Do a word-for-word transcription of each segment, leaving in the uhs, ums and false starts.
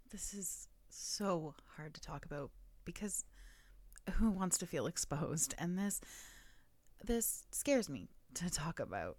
This is so hard to talk about because who wants to feel exposed? And this this scares me to talk about.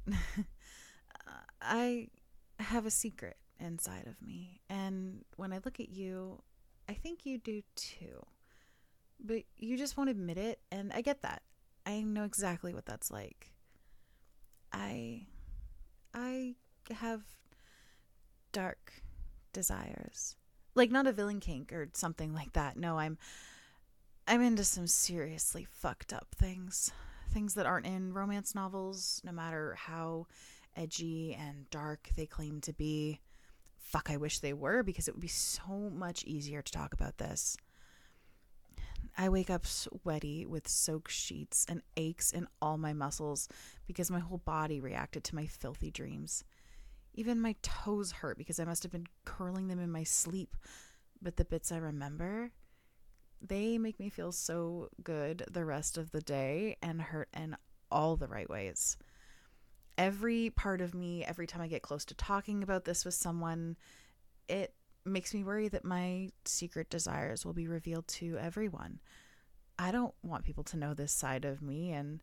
I have a secret inside of me, and when I look at you, I think you do too. But you just won't admit it, and I get that. I know exactly what that's like. I I have dark desires. Like not a villain kink or something like that. No, I'm I'm into some seriously fucked up things. Things that aren't in romance novels, no matter how edgy and dark they claim to be. Fuck, I wish they were because it would be so much easier to talk about this. I wake up sweaty with soaked sheets and aches in all my muscles because my whole body reacted to my filthy dreams. Even my toes hurt because I must have been curling them in my sleep. But the bits I remember, they make me feel so good the rest of the day and hurt in all the right ways. Every part of me, every time I get close to talking about this with someone, it makes me worry that my secret desires will be revealed to everyone. I don't want people to know this side of me, and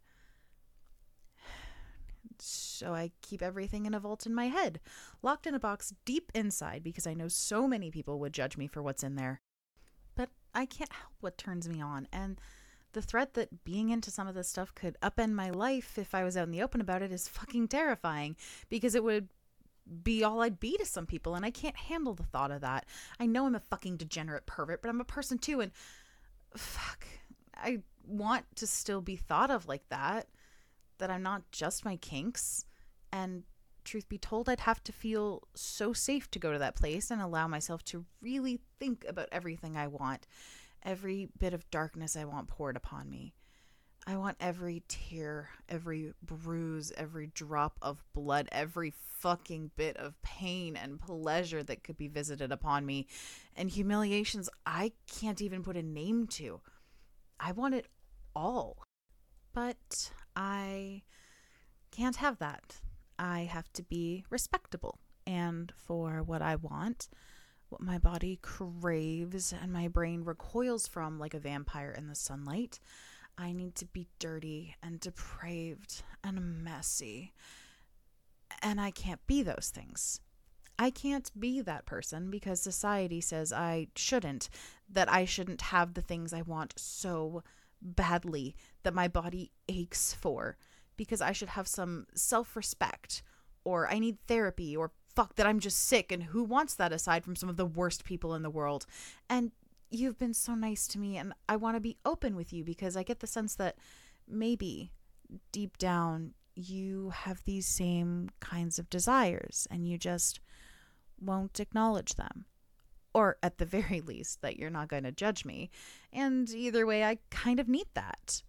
so I keep everything in a vault in my head, locked in a box deep inside because I know so many people would judge me for what's in there. But I can't help what turns me on, and the threat that being into some of this stuff could upend my life if I was out in the open about it is fucking terrifying because it would be all I'd be to some people, and I can't handle the thought of that. I know I'm a fucking degenerate pervert, but I'm a person too, and fuck, I want to still be thought of like that, that I'm not just my kinks. And truth be told, I'd have to feel so safe to go to that place and allow myself to really think about everything I want, every bit of darkness I want poured upon me. I want every tear, every bruise, every drop of blood, every fucking bit of pain and pleasure that could be visited upon me, and humiliations I can't even put a name to. I want it all. But I can't have that. I have to be respectable. And for what I want, what my body craves and my brain recoils from like a vampire in the sunlight, I need to be dirty and depraved and messy. And I can't be those things. I can't be that person because society says I shouldn't, that I shouldn't have the things I want so badly that my body aches for, because I should have some self-respect, or I need therapy, or fuck that I'm just sick, and who wants that aside from some of the worst people in the world? And you've been so nice to me, and I want to be open with you because I get the sense that maybe deep down you have these same kinds of desires and you just won't acknowledge them. Or at the very least, that you're not going to judge me. And either way, I kind of need that.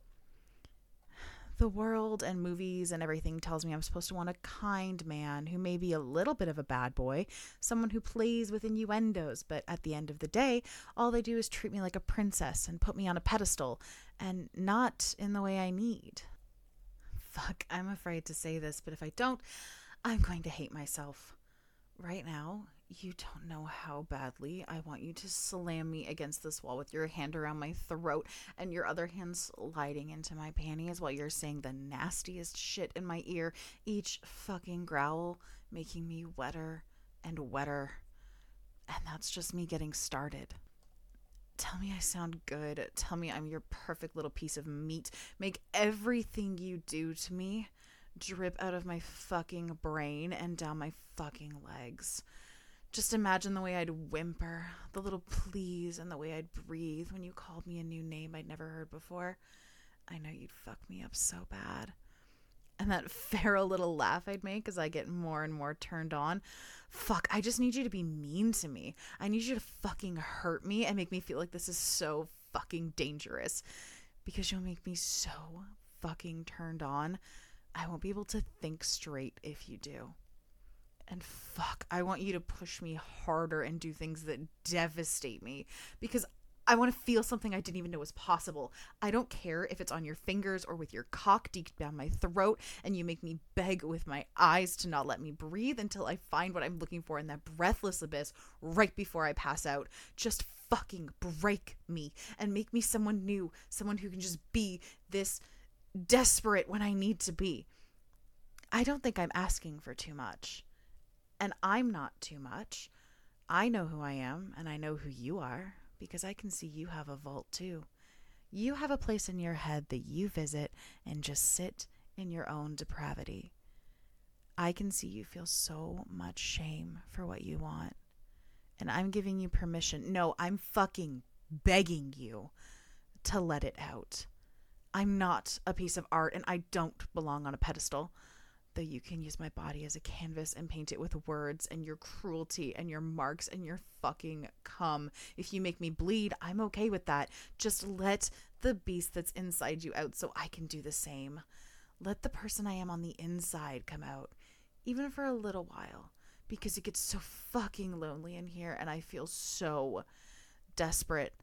The world and movies and everything tells me I'm supposed to want a kind man who may be a little bit of a bad boy, someone who plays with innuendos, but at the end of the day, all they do is treat me like a princess and put me on a pedestal, and not in the way I need. Fuck, I'm afraid to say this, but if I don't, I'm going to hate myself. Right now, you don't know how badly I want you to slam me against this wall with your hand around my throat and your other hand sliding into my panties while you're saying the nastiest shit in my ear, each fucking growl making me wetter and wetter. And that's just me getting started. Tell me I sound good. Tell me I'm your perfect little piece of meat. Make everything you do to me drip out of my fucking brain and down my fucking legs. Just imagine the way I'd whimper, the little pleas, and the way I'd breathe when you called me a new name I'd never heard before. I know you'd fuck me up so bad. And that feral little laugh I'd make as I get more and more turned on. Fuck, I just need you to be mean to me. I need you to fucking hurt me and make me feel like this is so fucking dangerous. Because you'll make me so fucking turned on, I won't be able to think straight if you do. And fuck, I want you to push me harder and do things that devastate me. Because I want to feel something I didn't even know was possible. I don't care if it's on your fingers or with your cock deep down my throat and you make me beg with my eyes to not let me breathe until I find what I'm looking for in that breathless abyss right before I pass out. Just fucking break me and make me someone new, someone who can just be this desperate when I need to be. I don't think I'm asking for too much. And I'm not too much. I know who I am and I know who you are. Because I can see you have a vault too. You have a place in your head that you visit and just sit in your own depravity. I can see you feel so much shame for what you want. And I'm giving you permission. No, I'm fucking begging you to let it out. I'm not a piece of art and I don't belong on a pedestal. Though you can use my body as a canvas and paint it with words and your cruelty and your marks and your fucking cum. If you make me bleed, I'm okay with that. Just let the beast that's inside you out so I can do the same. Let the person I am on the inside come out, even for a little while, because it gets so fucking lonely in here and I feel so desperate.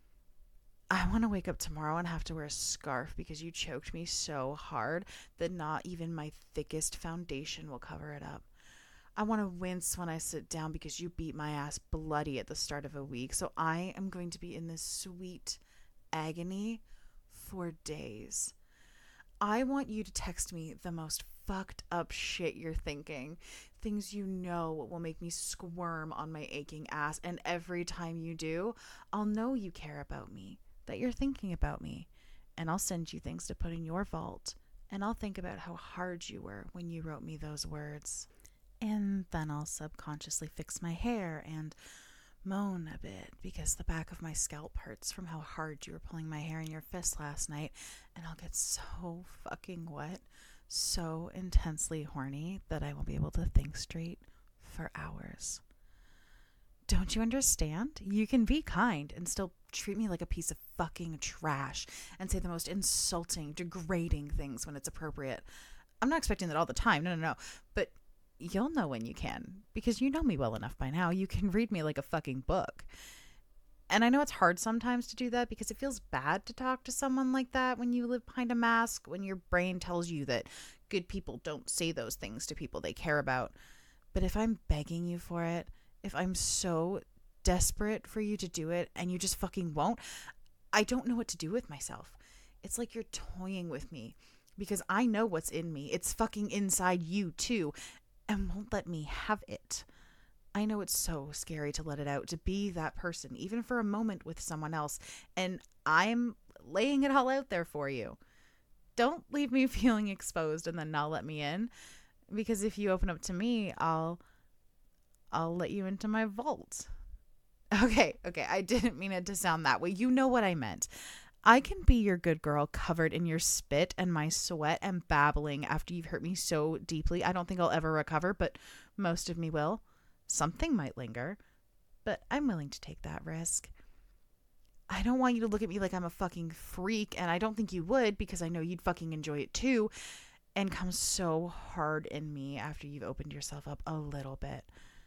I want to wake up tomorrow and have to wear a scarf because you choked me so hard that not even my thickest foundation will cover it up. I want to wince when I sit down because you beat my ass bloody at the start of a week. So I am going to be in this sweet agony for days. I want you to text me the most fucked up shit you're thinking. Things you know will make me squirm on my aching ass. And every time you do, I'll know you care about me. That you're thinking about me, and I'll send you things to put in your vault, and I'll think about how hard you were when you wrote me those words. And then I'll subconsciously fix my hair and moan a bit because the back of my scalp hurts from how hard you were pulling my hair in your fist last night, and I'll get so fucking wet, so intensely horny that I won't be able to think straight for hours. Don't you understand? You can be kind and still treat me like a piece of fucking trash and say the most insulting, degrading things when it's appropriate. I'm not expecting that all the time. No, no, no. But you'll know when you can because you know me well enough by now. You can read me like a fucking book. And I know it's hard sometimes to do that because it feels bad to talk to someone like that when you live behind a mask, when your brain tells you that good people don't say those things to people they care about. But if I'm begging you for it, if I'm so desperate for you to do it and you just fucking won't, I don't know what to do with myself. It's like you're toying with me because I know what's in me. It's fucking inside you too and won't let me have it. I know it's so scary to let it out, to be that person, even for a moment with someone else. And I'm laying it all out there for you. Don't leave me feeling exposed and then not let me in. Because if you open up to me, I'll... I'll let you into my vault. Okay, okay, I didn't mean it to sound that way. You know what I meant. I can be your good girl covered in your spit and my sweat and babbling after you've hurt me so deeply. I don't think I'll ever recover, but most of me will. Something might linger, but I'm willing to take that risk. I don't want you to look at me like I'm a fucking freak, and I don't think you would because I know you'd fucking enjoy it too, and come so hard in me after you've opened yourself up a little bit.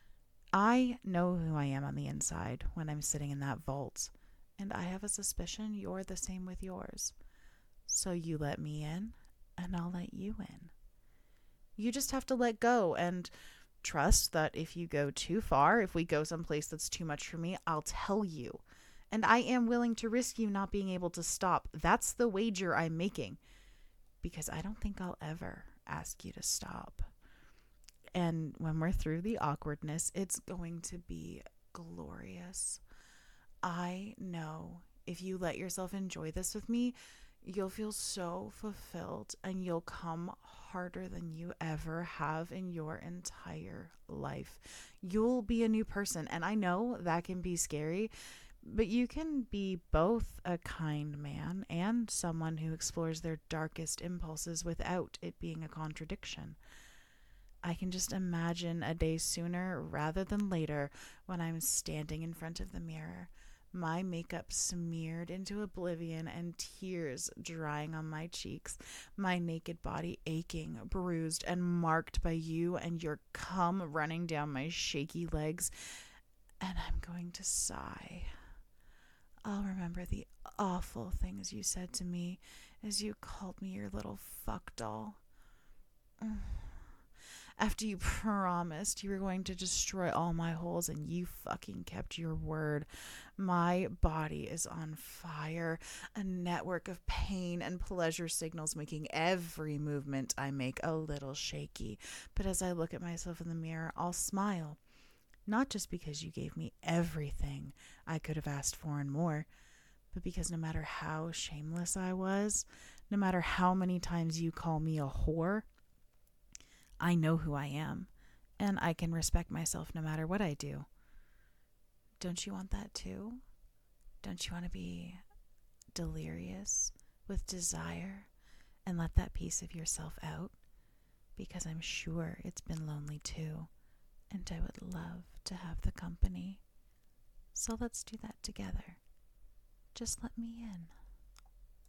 I know who I am on the inside when I'm sitting in that vault, and I have a suspicion you're the same with yours. So you let me in, and I'll let you in. You just have to let go and trust that if you go too far, if we go someplace that's too much for me, I'll tell you. And I am willing to risk you not being able to stop. That's the wager I'm making, because I don't think I'll ever ask you to stop. And when we're through the awkwardness, it's going to be glorious. I know if you let yourself enjoy this with me, you'll feel so fulfilled and you'll come harder than you ever have in your entire life. You'll be a new person. And I know that can be scary, but you can be both a kind man and someone who explores their darkest impulses without it being a contradiction. I can just imagine a day sooner rather than later when I'm standing in front of the mirror, my makeup smeared into oblivion and tears drying on my cheeks, my naked body aching, bruised, and marked by you and your cum running down my shaky legs, and I'm going to sigh. I'll remember the awful things you said to me as you called me your little fuck doll. After you promised you were going to destroy all my holes and you fucking kept your word. My body is on fire, a network of pain and pleasure signals making every movement I make a little shaky. But as I look at myself in the mirror, I'll smile. Not just because you gave me everything I could have asked for and more, but because no matter how shameless I was, no matter how many times you call me a whore, I know who I am, and I can respect myself no matter what I do. Don't you want that too? Don't you want to be delirious with desire and let that piece of yourself out? Because I'm sure it's been lonely too, and I would love to have the company. So let's do that together. Just let me in.